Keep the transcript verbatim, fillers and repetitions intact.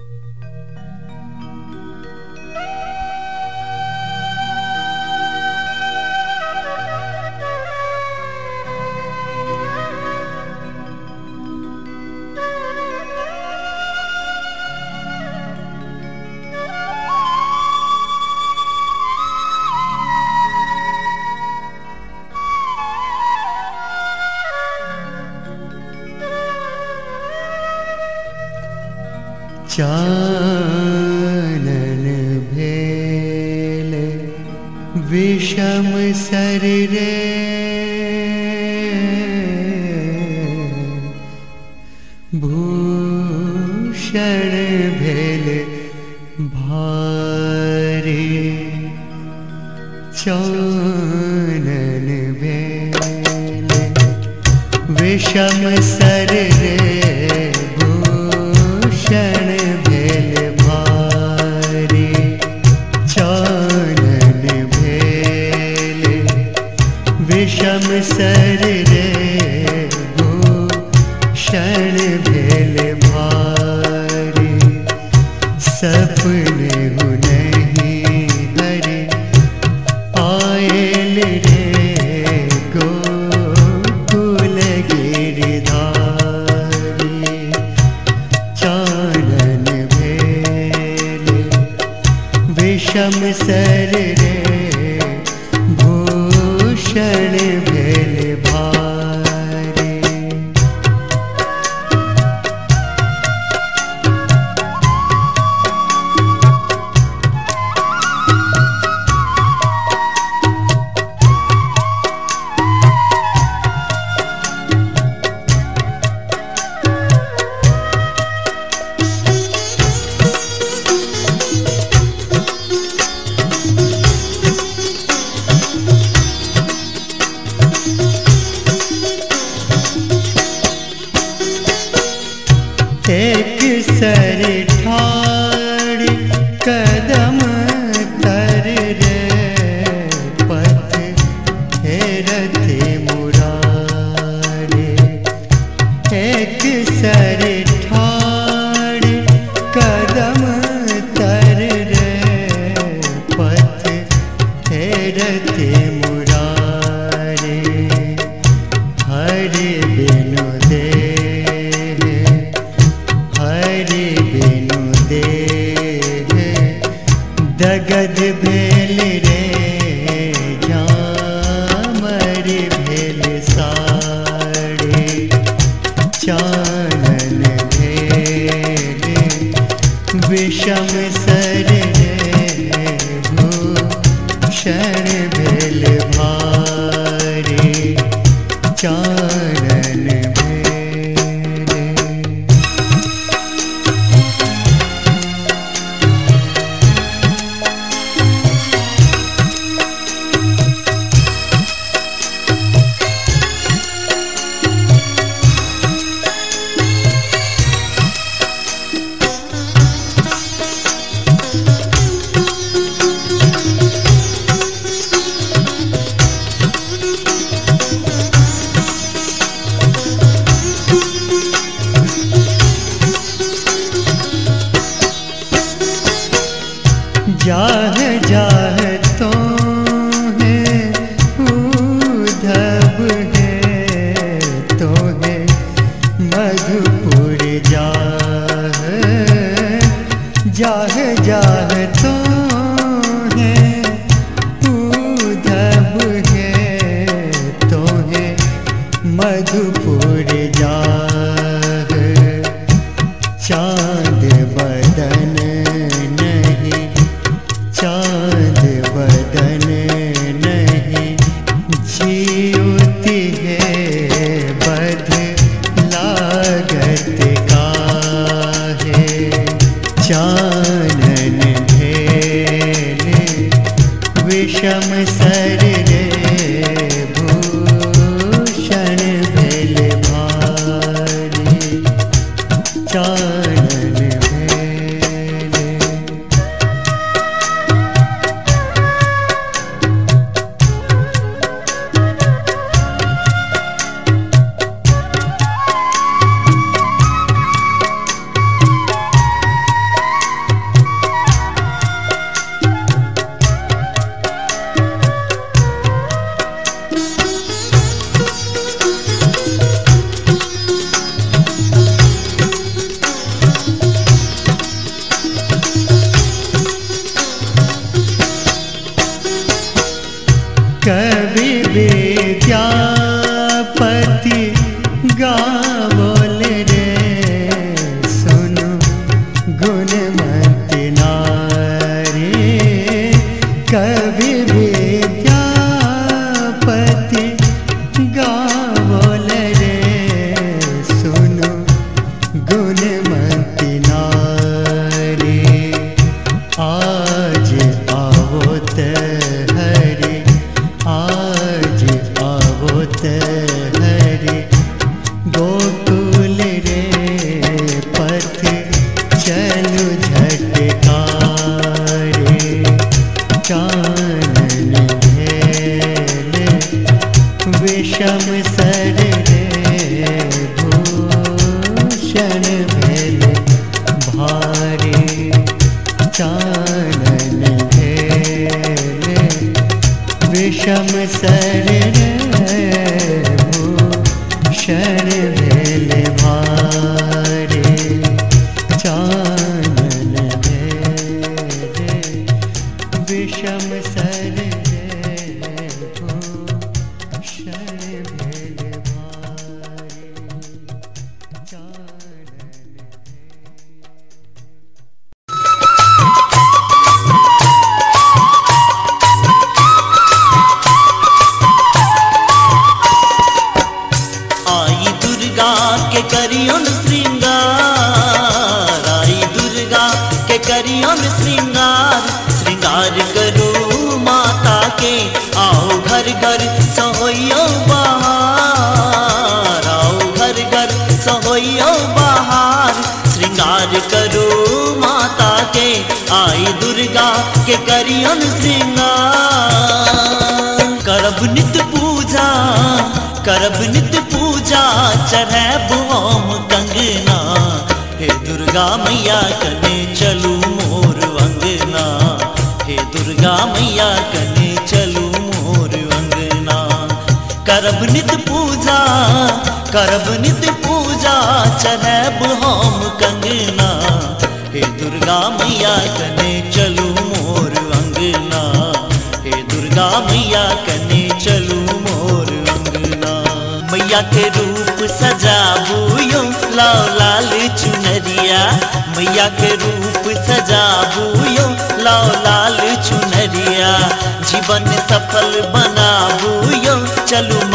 चानन भेल विषम सर रे, भूषण भेल भारी। चानन भेल विषम सर रे, विषम सर रे, भूषण भेल भारी। सपने हु नहीं हरे आयल रे, गोकुल गिरधारी। चानन भेल विषम सर रे, भूषण भेल भारी। एक सर ठाड़ कदम तर रे, पथ हेरत मुरारे। एक सर ठाड़ कदम तर रे, पथ हेरत मुरारे। हरि बिनु दे दगद भेल रे, झामर भेल साड़े। चानन भेल विषम सर रे, भूषण भेल भारी। चानन जाह जाह तो है उद्धव है, तो है मधुपुर जाह। जाह जाह तो है उद्धव है, तो है मधुपुर जाह। चाँद बदन नहीं, चाँद बदन नहीं, जीवती है बध लागत काहे। चानन भेल विषम सर रे, भूषण भेल भारी। चानन सर रे भूषण भेल भारे चानन भेरे विषम सर रे भूषण भेल भारे चानन के करियन श्रृंगार, आई दुर्गा के करियन श्रृंगार। श्रृंगार करो माता के आओ घर घर सोइयो बहार, आओ घर घर सोइयो बहार। श्रृंगार करो माता के आई दुर्गा के करियन श्रृंगार। करब नित्य पूजा, करब नित्य पूजा चढ़ैब हम कंगना। हे दुर्गा मैया कने चलू मोर अंगना, हे दुर्गा मैया कने चलू मोर अंगना। करब नित्य पूजा, करब नित्य पूजा चढ़ैब हम कंगना। हे दुर्गा मैया कने चलू मोर अंगना, हे दुर्गा मैया कने चलू मोर अंगना। मैया के रूप सजाबू यो लाओ लाल चुनरिया, मैया के रूप सजाबू यो लाओ लाल चुनरिया। जीवन सफल बनाबू यो चलू